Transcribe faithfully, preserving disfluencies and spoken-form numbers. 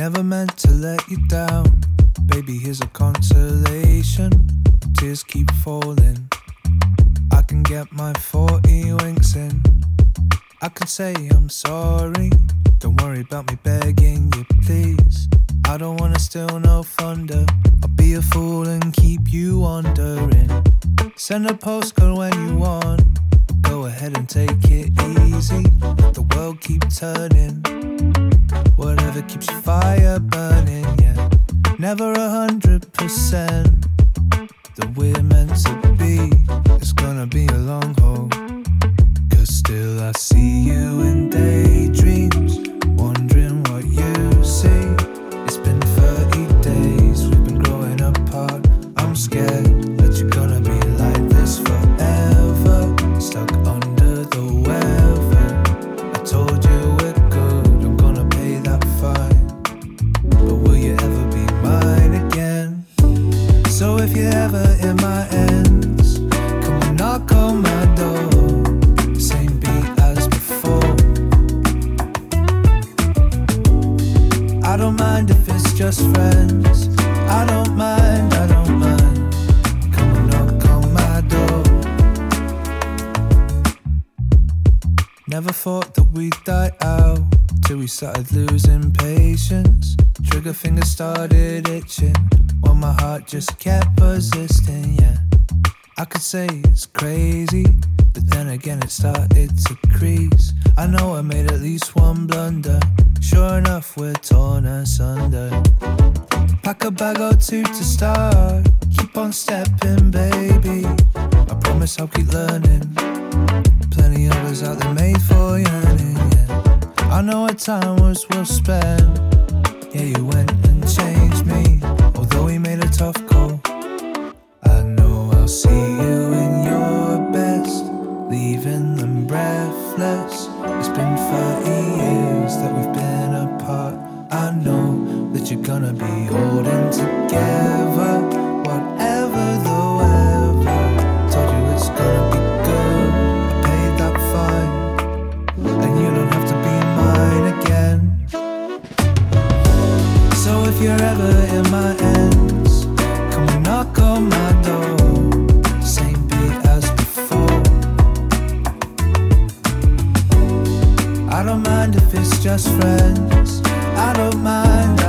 Never meant to let you down. Baby, here's a consolation. Tears keep falling. I can get my forty winks in. I can say I'm sorry. Don't worry about me begging you, please. I don't wanna steal no thunder. I'll be a fool and keep you wondering. Send a postcard when you want. Go ahead and take it easy. Let the world keep turning. Whatever keeps your fire burning, yeah. Never a hundred percent that we're meant to be. It's gonna be a long haul. Cause still I see you in daydreams, wondering what you see. It's been thirty days, we've been growing apart. I'm scared that you're gonna be like this forever, stuck under the weather. I told you we're good, I'm gonna pay that fine. But will you ever be mine again? So if you're ever in my ends, come and knock on my door. Same beat as before. I don't mind if it's just friends. I don't mind, I don't mind. Come and knock on my door. Never thought that we'd die out till we started losing patience. Trigger finger started itching while my heart just kept persisting, yeah. I could say it's crazy, but then again it started to crease. I know I made at least one blunder. Sure enough, we're torn asunder. Pack a bag or two to start. Keep on stepping, baby. I promise I'll keep learning. Plenty of us out there made for yearning, yeah. I know our time was well spent. Yeah, you went and changed me, although we made a tough call. I know I'll see you in your best, leaving them breathless. It's been thirty years that we've been apart. I know that you're gonna be holding together, whatever the weather. Told you it's gonna be good, I paid that fine, and you don't have to be mine again. So if you're ever in my ends, come and knock on my door. Same beat as before. I don't mind if it's just friends. I don't mind.